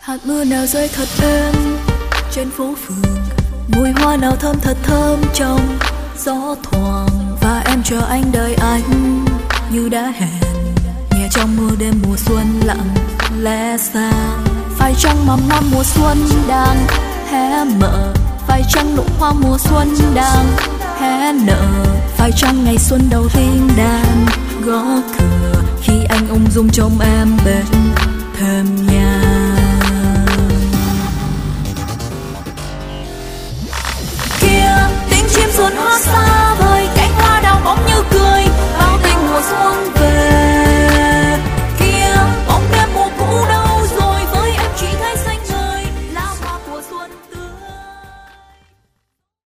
Hạt mưa nào rơi thật êm trên phố phường, mùi hoa nào thơm thật thơm trong gió thoảng, và em chờ anh đợi anh như đã hẹn, nhẹ trong mưa đêm mùa xuân lặng lẽ xa. Phải chăng mầm non mùa xuân đang hé mở, phải chăng nụ hoa mùa xuân đang hé nở, phải chăng ngày xuân đầu tiên đàn gõ cửa khi anh ung dung trông em bên